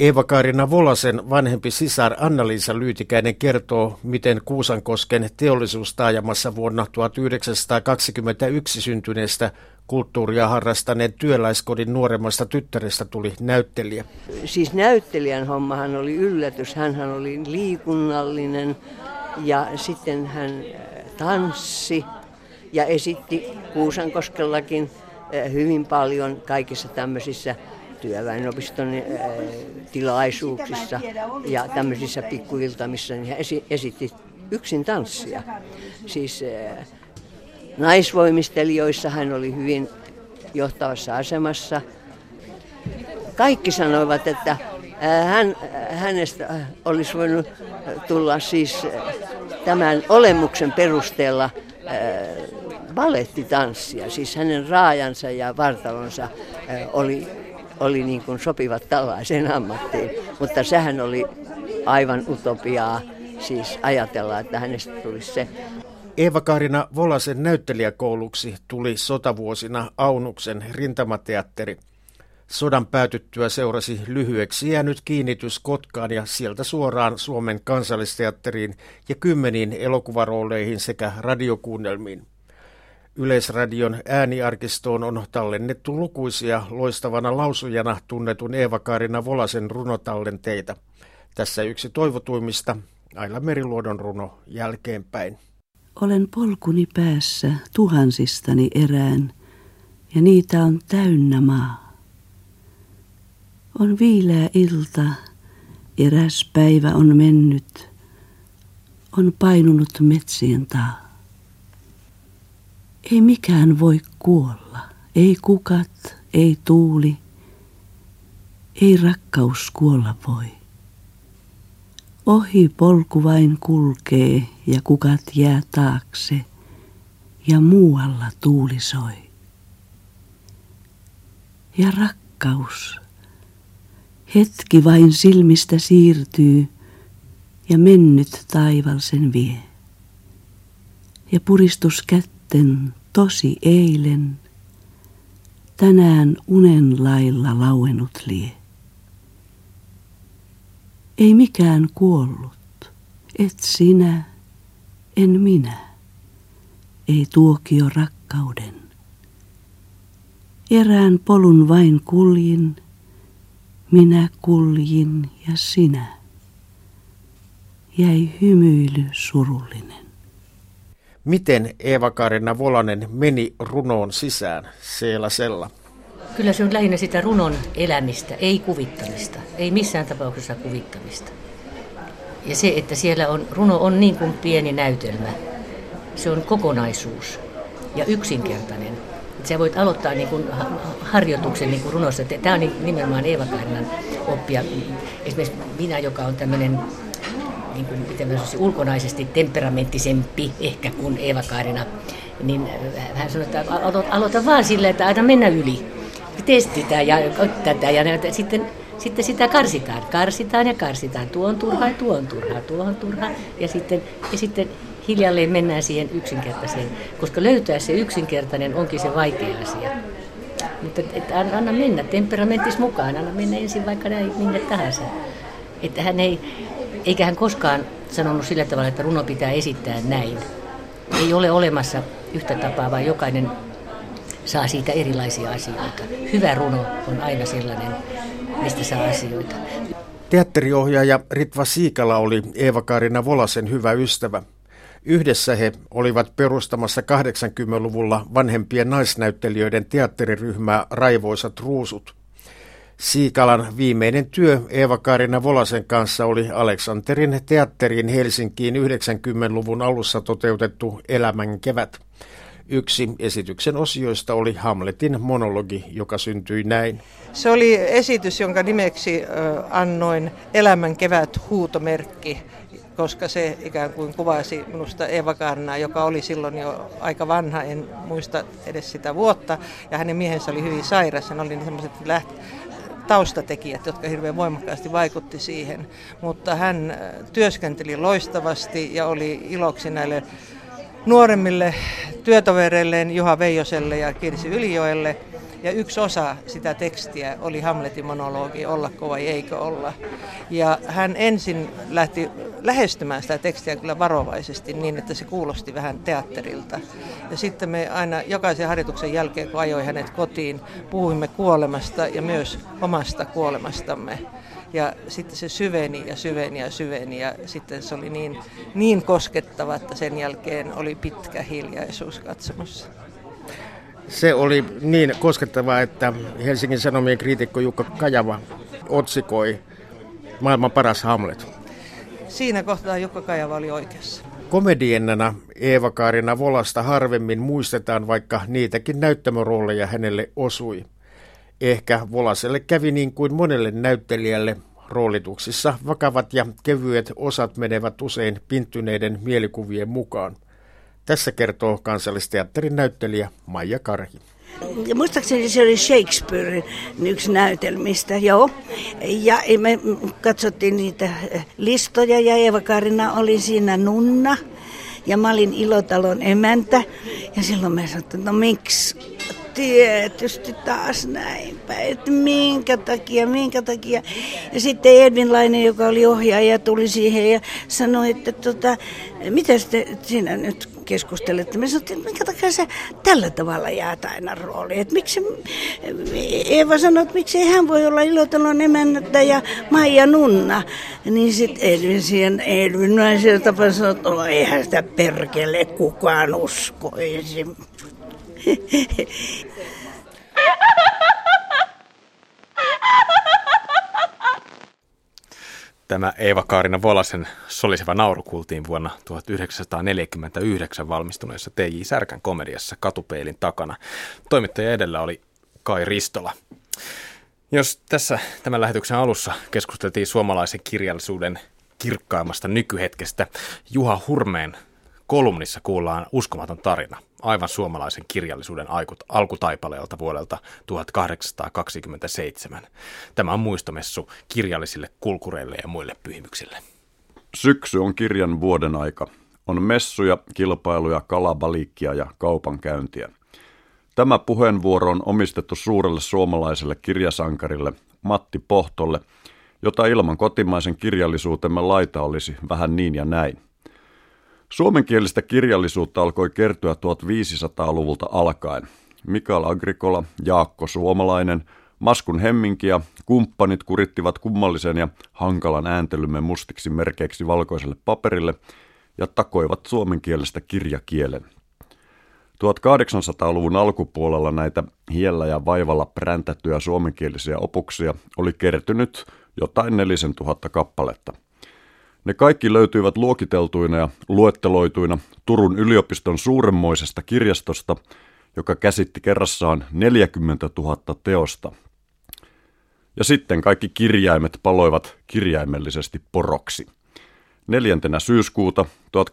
Speaker 4: Eeva-Kaarina Volasen vanhempi sisar Anna-Liisa Lyytikäinen kertoo, miten Kuusankosken teollisuustaajamassa vuonna 1921 syntyneestä kulttuuria harrastaneen työläiskodin nuoremmasta tyttärestä tuli näyttelijä.
Speaker 6: Siis näyttelijän hommahan oli yllätys. Hänhän oli liikunnallinen ja sitten hän tanssi ja esitti Kuusankoskellakin hyvin paljon kaikissa tämmöisissä työväenopiston tilaisuuksissa ja tämmöisissä pikkuiltamissa, niin hän esitti yksin tanssia. Siis naisvoimistelijoissa hän oli hyvin johtavassa asemassa. Kaikki sanoivat, että hänestä olisi voinut tulla siis tämän olemuksen perusteella balettitanssia. Siis hänen raajansa ja vartalonsa oli niin kuin sopivat tällaiseen ammattiin, mutta sehän oli aivan utopiaa siis ajatella, että hänestä tulisi se.
Speaker 4: Eeva-Kaarina Volasen näyttelijäkouluksi tuli sotavuosina Aunuksen rintamateatteri. Sodan päätyttyä seurasi lyhyeksi jäänyt kiinnitys Kotkaan ja sieltä suoraan Suomen Kansallisteatteriin ja 10 elokuvarooleihin sekä radiokuunnelmiin. Yleisradion ääniarkistoon on tallennettu lukuisia loistavana lausujana tunnetun Eeva-Kaarina Volasen runotallenteita. Tässä yksi toivotuimmista, Aila Meriluodon runo Jälkeenpäin.
Speaker 7: Olen polkuni päässä tuhansistani erään, ja niitä on täynnä maa. On viileä ilta, eräs päivä on mennyt, on painunut metsien taa. Ei mikään voi kuolla, ei kukat, ei tuuli, ei rakkaus kuolla voi. Ohi polku vain kulkee ja kukat jää taakse ja muualla tuuli soi. Ja rakkaus, hetki vain silmistä siirtyy ja mennyt taival sen vie. Ja puristus kätten tosi eilen, tänään unen lailla lauennut lie. Ei mikään kuollut, et sinä, en minä, ei tuokio rakkauden. Erään polun vain kuljin, minä kuljin ja sinä. Jäi hymyily surullinen.
Speaker 4: Miten Eeva-Kaarina Volanen meni runoon sisään, Seela Sella?
Speaker 5: Kyllä se on lähinnä sitä runon elämistä, ei kuvittamista, ei missään tapauksessa kuvittamista. Ja se, että siellä runo on niin kuin pieni näytelmä, se on kokonaisuus ja yksinkertainen. Sä voit aloittaa niin kuin harjoituksen niin kuin runossa. Tämä on nimenomaan Eeva-Kaarinan oppia. Esimerkiksi minä, joka on tämmöinen niin kuin ulkonaisesti temperamenttisempi ehkä kuin Eeva-Kaarina, niin hän sanoi, että aloita vaan sillä, että aina mennä yli. Testitään ja tätä ja sitten sitä karsitaan ja karsitaan. Tuo on turhaa. Ja sitten hiljalleen mennään siihen yksinkertaiseen, koska löytää se yksinkertainen onkin se vaikea asia. Mutta anna mennä temperamenttis mukaan, anna mennä ensin vaikka näin minne tahansa. Että eikä hän koskaan sanonut sillä tavalla, että runo pitää esittää näin. Ei ole olemassa yhtä tapaa, vaan jokainen saa siitä erilaisia asioita. Hyvä runo on aina sellainen, mistä saa asioita.
Speaker 4: Teatteriohjaaja Ritva Siikala oli Eeva-Kaarina Volasen hyvä ystävä. Yhdessä he olivat perustamassa 80-luvulla vanhempien naisnäyttelijöiden teatteriryhmää Raivoisat ruusut. Siikalan viimeinen työ Eeva-Kaarina Volasen kanssa oli Aleksanterin teatteriin Helsinkiin 90-luvun alussa toteutettu Elämän kevät. Yksi esityksen osioista oli Hamletin monologi, joka syntyi näin.
Speaker 8: Se oli esitys, jonka nimeksi annoin Elämän kevät huutomerkki, koska se ikään kuin kuvasi minusta Eeva-Kaarinaa, joka oli silloin jo aika vanha, en muista edes sitä vuotta, ja hänen miehensä oli hyvin sairas, ja oli sellaiset taustatekijät, jotka hirveän voimakkaasti vaikutti siihen, mutta hän työskenteli loistavasti ja oli iloksi näille nuoremmille työtovereilleen Juha Veijoselle ja Kirsi Ylijoelle. Ja yksi osa sitä tekstiä oli Hamletin monologi, ollako vai eikö olla. Ja hän ensin lähti lähestymään sitä tekstiä kyllä varovaisesti niin, että se kuulosti vähän teatterilta. Ja sitten me aina jokaisen harjoituksen jälkeen, kun ajoi hänet kotiin, puhuimme kuolemasta ja myös omasta kuolemastamme. Ja sitten se syveni ja syveni ja syveni ja sitten se oli niin koskettava, että sen jälkeen oli pitkä hiljaisuus katsomossa.
Speaker 4: Se oli niin koskettavaa, että Helsingin Sanomien kriitikko Jukka Kajava otsikoi maailman paras Hamlet.
Speaker 8: Siinä kohtaa Jukka Kajava oli oikeassa.
Speaker 4: Komediennana Eeva-Kaarina Volasta harvemmin muistetaan, vaikka niitäkin näyttämörooleja hänelle osui. Ehkä Volaselle kävi niin kuin monelle näyttelijälle. Roolituksissa vakavat ja kevyet osat menevät usein pinttyneiden mielikuvien mukaan. Tässä kertoo Kansallisteatterin näyttelijä Maija Karhi.
Speaker 9: Muistaakseni se oli Shakespearen yksi näytelmistä, joo. Ja me katsottiin niitä listoja ja Eeva-Kaarina oli siinä nunna. Ja mä olin Ilotalon emäntä. Ja silloin mä sanoin, että no miksi? Tietysti taas näinpä, että minkä takia. Ja sitten Edvinlainen, joka oli ohjaaja, tuli siihen ja sanoi, että mitä te siinä nyt keskustelette? Me sanottiin, että minkä takia sä tällä tavalla jäät aina rooliin. Että miksi Eeva sanoi, että miksi ei hän voi olla Ilotalon emännä ja Maija nunna. Niin sitten Edvinlainen tapasi sanoa, että no, eihän sitä perkele kukaan uskoisi.
Speaker 1: Tämä Eeva-Kaarina Volasen soliseva nauru kuultiin vuonna 1949 valmistuneessa T.J. Särkän komediassa Katupeilin takana. Toimittaja edellä oli Kai Ristola. Jos tässä tämän lähetyksen alussa keskusteltiin suomalaisen kirjallisuuden kirkkaimmasta nykyhetkestä, Juha Hurmeen kolumnissa kuullaan uskomaton tarina aivan suomalaisen kirjallisuuden alkutaipaleelta vuodelta 1827. Tämä on muistomessu kirjallisille kulkureille ja muille pyhimyksille.
Speaker 10: Syksy on kirjan vuoden aika. On messuja, kilpailuja, kalabaliikkia ja kaupankäyntiä. Tämä puheenvuoro on omistettu suurelle suomalaiselle kirjasankarille Matti Pohtolle, jota ilman kotimaisen kirjallisuutemme laita olisi vähän niin ja näin. Suomenkielistä kirjallisuutta alkoi kertyä 1500-luvulta alkaen. Mikael Agricola, Jaakko Suomalainen, Maskun Hemminki ja kumppanit kurittivat kummallisen ja hankalan ääntelymme mustiksi merkeiksi valkoiselle paperille ja takoivat suomenkielestä kirjakielen. 1800-luvun alkupuolella näitä hiellä ja vaivalla präntättyjä suomenkielisiä opuksia oli kertynyt jotain 4000 kappaletta. Ne kaikki löytyivät luokiteltuina ja luetteloituina Turun yliopiston suuremmoisesta kirjastosta, joka käsitti kerrassaan 40 000 teosta. Ja sitten kaikki kirjaimet paloivat kirjaimellisesti poroksi. 4. syyskuuta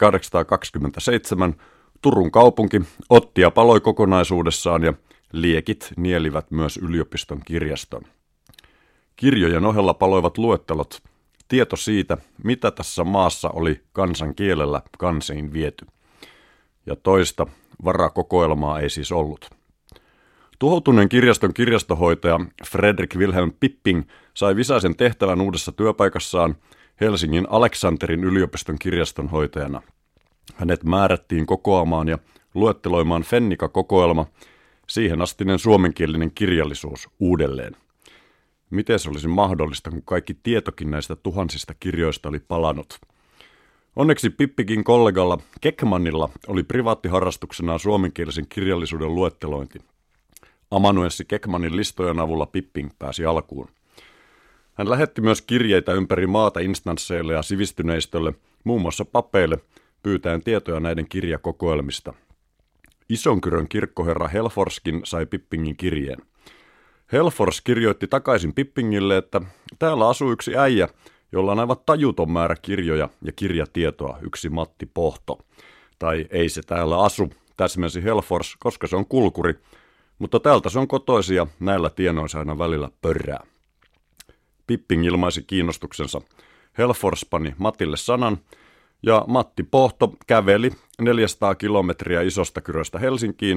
Speaker 10: 1827 Turun kaupunki otti ja paloi kokonaisuudessaan ja liekit nielivät myös yliopiston kirjaston. Kirjojen ohella paloivat luettelot, tieto siitä, mitä tässä maassa oli kansan kielellä kansiin viety. Ja toista varakokoelmaa ei siis ollut. Tuhoutuneen kirjaston kirjastohoitaja Fredrik Wilhelm Pipping sai visaisen tehtävän uudessa työpaikassaan Helsingin Aleksanterin yliopiston kirjastonhoitajana. Hänet määrättiin kokoamaan ja luetteloimaan Fennika-kokoelma, siihen astinen suomenkielinen kirjallisuus uudelleen. Miten se olisi mahdollista, kun kaikki tietokin näistä tuhansista kirjoista oli palannut? Onneksi Pippikin kollegalla Keckmannilla oli privaattiharrastuksenaan suomenkielisen kirjallisuuden luettelointi. Amanuenssi Keckmannin listojen avulla Pipping pääsi alkuun. Hän lähetti myös kirjeitä ympäri maata instansseille ja sivistyneistölle, muun muassa papeille, pyytäen tietoja näiden kirjakokoelmista. Isonkyrön kirkkoherra Helforskin sai Pippingin kirjeen. Helfors kirjoitti takaisin Pippingille, että täällä asuu yksi äijä, jolla on aivan tajuton määrä kirjoja ja kirjatietoa, yksi Matti Pohto. Tai ei se täällä asu, täsmensi Helfors, koska se on kulkuri, mutta täältä se on kotoisin ja näillä tienoissa aina välillä pörrää. Pipping ilmaisi kiinnostuksensa. Helfors pani Matille sanan, ja Matti Pohto käveli 400 kilometriä Isosta Kyröstä Helsinkiin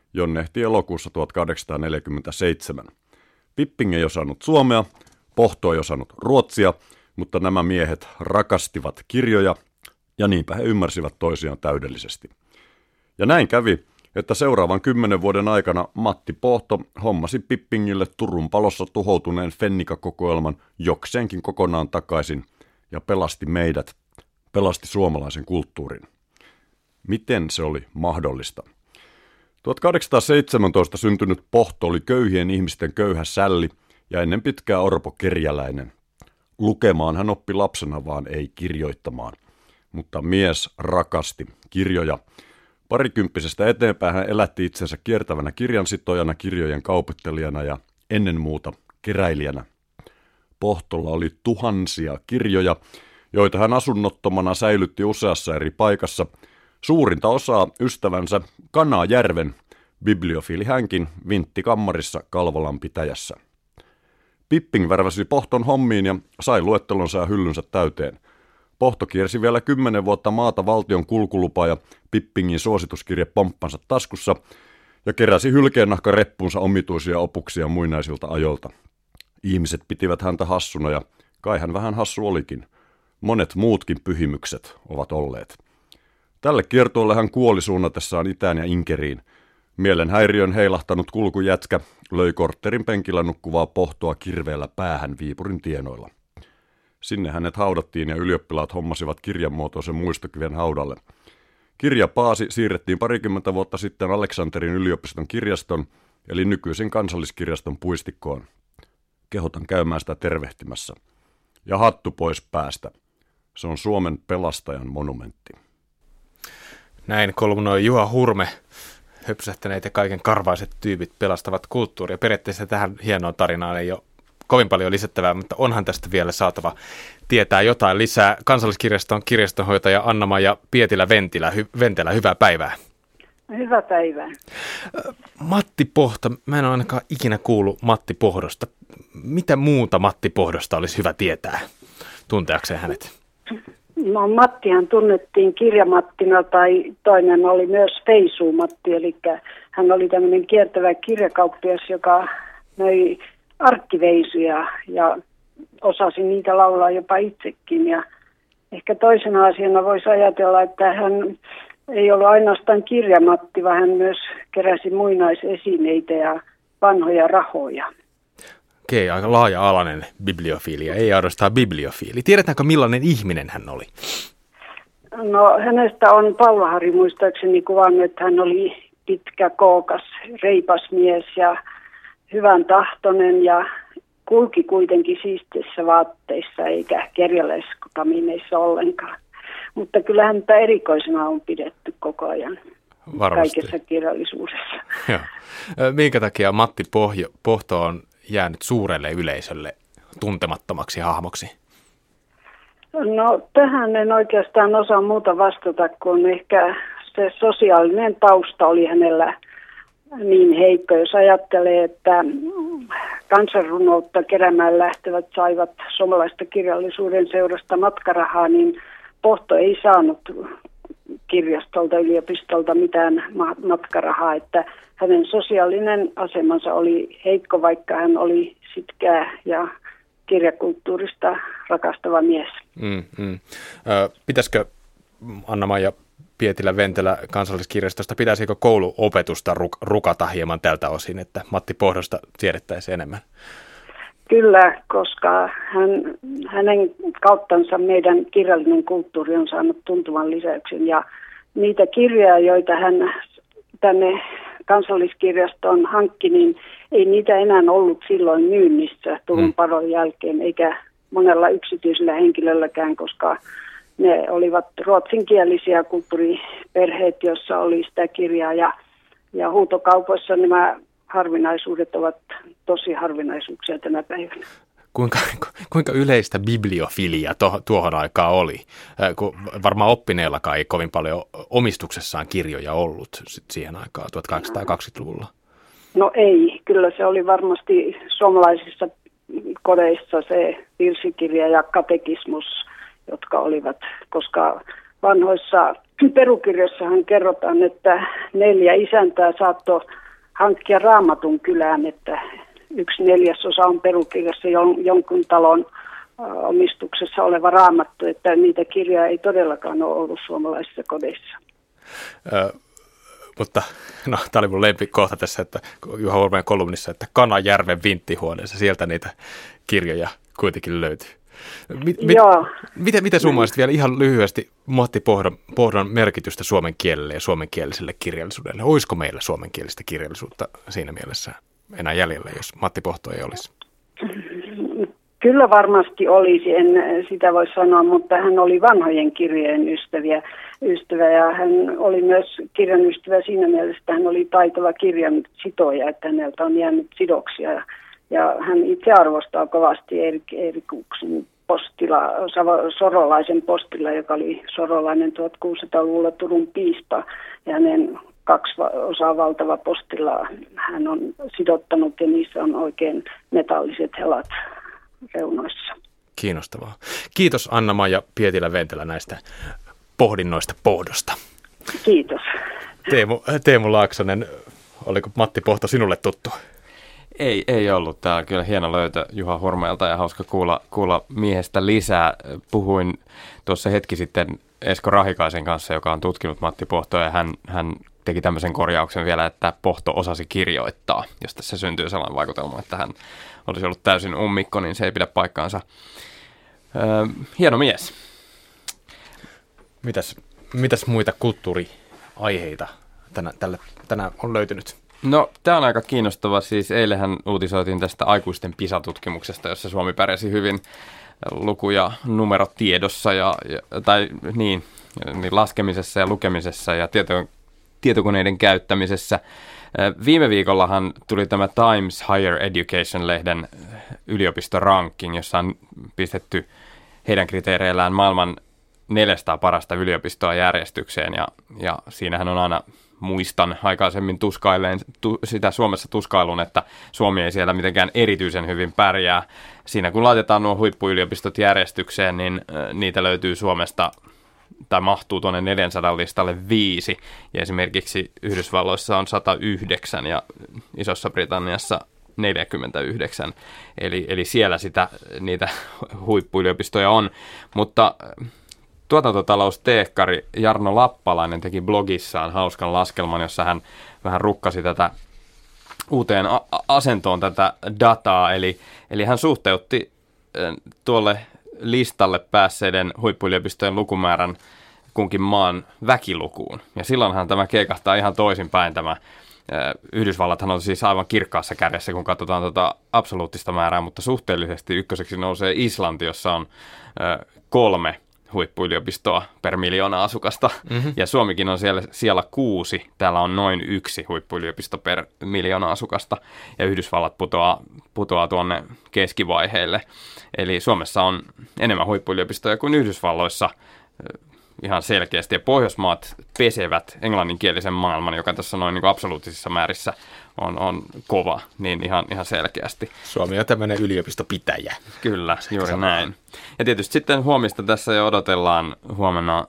Speaker 10: jonne ehti elokuussa 1847. Pipping ei osannut suomea, Pohto ei osannut ruotsia, mutta nämä miehet rakastivat kirjoja ja niinpä he ymmärsivät toisiaan täydellisesti. Ja näin kävi, että seuraavan 10 vuoden aikana Matti Pohto hommasi Pippingille Turun palossa tuhoutuneen Fennika-kokoelman jokseenkin kokonaan takaisin ja pelasti meidät, pelasti suomalaisen kulttuurin. Miten se oli mahdollista? 1817 syntynyt Pohto oli köyhien ihmisten köyhä sälli ja ennen pitkää orpo-kerjäläinen. Lukemaan hän oppi lapsena, vaan ei kirjoittamaan. Mutta mies rakasti kirjoja. Parikymppisestä eteenpäin hän elätti itsensä kiertävänä kirjansitojana, kirjojen kaupittelijana ja ennen muuta keräilijänä. Pohtolla oli tuhansia kirjoja, joita hän asunnottomana säilytti useassa eri paikassa. Suurinta osaa ystävänsä Kanajärven, bibliofiili hänkin, vinttikammarissa Kalvolan pitäjässä. Pipping värväsi Pohton hommiin ja sai luettelonsa ja hyllynsä täyteen. Pohto kiersi vielä 10 vuotta maata valtion kulkulupaa ja Pippingin suosituskirje pomppansa taskussa ja keräsi hylkeennahkareppunsa omituisia opuksia muinaisilta ajoilta. Ihmiset pitivät häntä hassuna ja kai hän vähän hassu olikin. Monet muutkin pyhimykset ovat olleet. Tälle kiertueelle hän kuoli suunnatessaan itään ja Inkeriin. Mielenhäiriön heilahtanut kulkujätkä löi kortterin penkillä nukkuvaa Pohtoa kirveellä päähän Viipurin tienoilla. Sinne hänet haudattiin ja ylioppilaat hommasivat kirjanmuotoisen muistokiven haudalle. Kirjapaasi siirrettiin 20 vuotta sitten Aleksanterin yliopiston kirjaston, eli nykyisen Kansalliskirjaston puistikkoon. Kehotan käymään sitä tervehtimässä. Ja hattu pois päästä. Se on Suomen pelastajan monumentti.
Speaker 1: Näin kolumnoi Juha Hurme. Höpsähtäneet ja kaiken karvaiset tyypit pelastavat kulttuuria. Periaatteessa tähän hienoon tarinaan ei ole kovin paljon lisättävää, mutta onhan tästä vielä saatava tietää jotain lisää. Kansalliskirjaston kirjastonhoitaja Anna-Maija Pietilä-Ventelä, hyvää päivää.
Speaker 11: Hyvää päivää.
Speaker 1: Matti Pohto, mä en ole ainakaan ikinä kuullut Matti Pohdosta. Mitä muuta Matti Pohdosta olisi hyvä tietää, tunteakseen hänet?
Speaker 11: No, Mattihan tunnettiin Kirjamattina tai toinen oli myös Feisuu-Matti, eli hän oli tämmöinen kiertävä kirjakauppias, joka möi arkkiveisuja ja osasi niitä laulaa jopa itsekin. Ja ehkä toisena asiana voisi ajatella, että hän ei ollut ainoastaan kirjamatti, vaan hän myös keräsi muinaisesineitä ja vanhoja rahoja.
Speaker 1: Okei, aika laaja-alainen bibliofiili ja ei ainoastaan bibliofiili. Tiedetäänkö millainen ihminen hän oli?
Speaker 11: No, hänestä on Palvahari muistaakseni kuvannut, että hän oli pitkä, kookas, reipas mies ja hyvän tahtoinen ja kulki kuitenkin siisteissä vaatteissa eikä kerjäläiskamineissa ollenkaan. Mutta kyllä häntä erikoisena on pidetty koko ajan. Varmasti. Kaikessa kirjallisuudessa.
Speaker 1: Joo. Minkä takia Matti Pohto on jäänyt suurelle yleisölle tuntemattomaksi hahmoksi?
Speaker 11: No, tähän en oikeastaan osaa muuta vastata, kun ehkä se sosiaalinen tausta oli hänellä niin heikko. Jos ajattelee, että kansanrunoutta keräämään lähtevät saivat suomalaista kirjallisuuden seurasta matkarahaa, niin Pohto ei saanut kirjastolta, yliopistolta mitään matkarahaa, että hänen sosiaalinen asemansa oli heikko, vaikka hän oli sitkeä ja kirjakulttuurista rakastava mies.
Speaker 1: Pitäisikö Anna-Maija Pietilä-Ventelä Kansalliskirjastosta, pitäisikö kouluopetusta rukata hieman tältä osin, että Matti Pohdosta tiedettäisiin enemmän?
Speaker 11: Kyllä, koska hänen kauttansa meidän kirjallinen kulttuuri on saanut tuntuvan lisäyksen ja niitä kirjoja, joita hän tänne Kansalliskirjastoon hankki, niin ei niitä enää ollut silloin myynnissä Turun padon jälkeen, eikä monella yksityisellä henkilölläkään, koska ne olivat ruotsinkielisiä kulttuuriperheet, joissa oli sitä kirjaa ja huutokaupoissa nämä harvinaisuudet ovat tosi harvinaisuuksia tänä päivänä.
Speaker 1: Kuinka yleistä bibliofilia tuohon aikaan oli? Kun varmaan oppineellakaan ei kovin paljon omistuksessaan kirjoja ollut siihen aikaan 1820-luvulla.
Speaker 11: No ei, kyllä se oli varmasti suomalaisissa kodeissa se virsikirja ja katekismus, jotka olivat, koska vanhoissa perukirjoissahan kerrotaan, että 4 isäntää saattoi hankkia Raamatun kylään, että 1/4 on perukirjassa jonkun talon omistuksessa oleva Raamattu, että niitä kirjoja ei todellakaan ole ollut suomalaisissa kodeissa.
Speaker 1: Mutta no, tämä oli mun lempikohta tässä, että Juha Hurmeen kolumnissa, että Kanajärven vinttihuoneessa, sieltä niitä kirjoja kuitenkin löytyy. Miten summaisit vielä ihan lyhyesti Matti Pohdon merkitystä suomen kielelle ja suomenkieliselle kirjallisuudelle? Olisiko meillä suomenkielistä kirjallisuutta siinä mielessä enää jäljellä, jos Matti Pohto ei olisi?
Speaker 11: Kyllä varmasti olisi, en sitä voi sanoa, mutta hän oli vanhojen kirjojen ystävä ja hän oli myös kirjan ystävä siinä mielessä, että hän oli taitava kirjan sitoja, että häneltä on jäänyt sidoksia. Ja hän itse arvostaa kovasti Eerikuksen sorolaisen postilla, joka oli sorolainen 1600-luvulla Turun piispa. Ja hänen 2 osaa valtava postilla hän on sidottanut ja niissä on oikein metalliset helat reunoissa.
Speaker 1: Kiinnostavaa. Kiitos Anna-Maija Pietilä-Ventelä näistä pohdinnoista Pohdosta.
Speaker 11: Kiitos.
Speaker 1: Teemu Laaksonen, oliko Matti Pohto sinulle tuttu?
Speaker 12: Ei ollut. Tämä on kyllä hieno löytö Juha Hurmeelta ja hauska kuulla miehestä lisää. Puhuin tuossa hetki sitten Esko Rahikaisen kanssa, joka on tutkinut Matti Pohtoa, ja hän teki tämmöisen korjauksen vielä, että Pohto osasi kirjoittaa, jos tässä syntyy sellainen vaikutelma, että hän olisi ollut täysin ummikko, niin se ei pidä paikkaansa. Hieno mies.
Speaker 1: Mitäs muita kulttuuriaiheita tänään on löytynyt?
Speaker 12: No, tämä on aika kiinnostava. Siis eilenhän uutisoitiin tästä aikuisten PISA-tutkimuksesta, jossa Suomi pärjäsi hyvin luku- ja numerotiedossa, niin laskemisessa ja lukemisessa ja tietokoneiden käyttämisessä. Viime viikollahan tuli tämä Times Higher Education-lehden yliopistoranking, jossa on pistetty heidän kriteereillään maailman 400 parasta yliopistoa järjestykseen, ja siinähän on aina, muistan aikaisemmin sitä Suomessa tuskailun, että Suomi ei siellä mitenkään erityisen hyvin pärjää. Siinä kun laitetaan nuo huippuyliopistot järjestykseen, niin niitä löytyy Suomesta tai mahtuu tuonne 400 listalle 5, ja esimerkiksi Yhdysvalloissa on 109 ja Isossa Britanniassa 49, eli siellä niitä huippuyliopistoja on, mutta tuotantotalousteekkari Jarno Lappalainen teki blogissaan hauskan laskelman, jossa hän vähän rukkasi tätä uuteen asentoon tätä dataa, eli hän suhteutti tuolle listalle päässeiden huippuyliopistojen lukumäärän kunkin maan väkilukuun. Ja silloinhan tämä keikahtaa ihan toisinpäin tämä. Yhdysvallathan on siis aivan kirkkaassa kärjessä, kun katsotaan tuota absoluuttista määrää, mutta suhteellisesti ykköseksi nousee Islanti, jossa on 3 huippuyliopistoa per miljoona asukasta, ja Suomikin on siellä 6, täällä on noin 1 huippuyliopisto per miljoona asukasta, ja Yhdysvallat putoaa tuonne keskivaiheille. Eli Suomessa on enemmän huippuyliopistoja kuin Yhdysvalloissa ihan selkeästi, ja Pohjoismaat pesevät englanninkielisen maailman, joka tässä noin niin kuin absoluuttisissa määrissä on kova, niin ihan selkeästi.
Speaker 1: Suomi on tämmöinen yliopistopitäjä.
Speaker 12: Kyllä, juuri näin. Ja tietysti sitten huomista tässä jo odotellaan, huomenna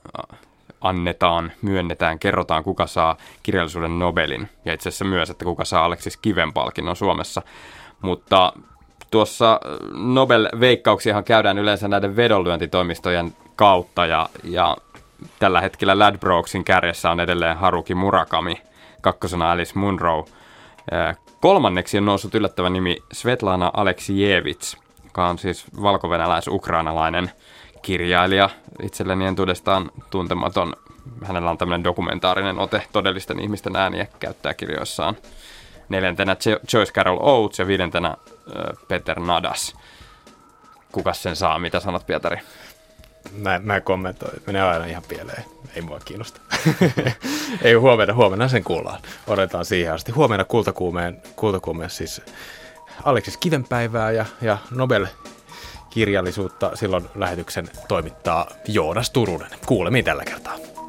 Speaker 12: myönnetään, kerrotaan, kuka saa kirjallisuuden Nobelin, ja itse asiassa myös, että kuka saa Aleksis Kiven-palkinnon Suomessa. Mutta tuossa Nobel-veikkauksiahan käydään yleensä näiden vedonlyöntitoimistojen kautta, ja tällä hetkellä Ladbrokesen kärjessä on edelleen Haruki Murakami, 2. Alice Munro. 3. on noussut yllättävä nimi Svetlana Aleksijevits, joka on siis valkovenäläis-ukrainalainen kirjailija, itselleni entuudestaan tuntematon. Hänellä on tämmöinen dokumentaarinen ote todellisten ihmisten ääniä käyttää kirjoissaan. 4. Joyce Carol Oates ja 5. Peter Nadas. Kukas sen saa? Mitä sanot, Pietari?
Speaker 1: Mä en kommentoi. Menee aina ihan pieleen. Ei mua kiinnosta. Ei huomenna sen kuullaan. Odotetaan siihen asti. Huomenna kultakuumeen siis Aleksis Kivenpäivää ja Nobel-kirjallisuutta. Silloin lähetyksen toimittaa Joonas Turunen. Kuulemiin tällä kertaa.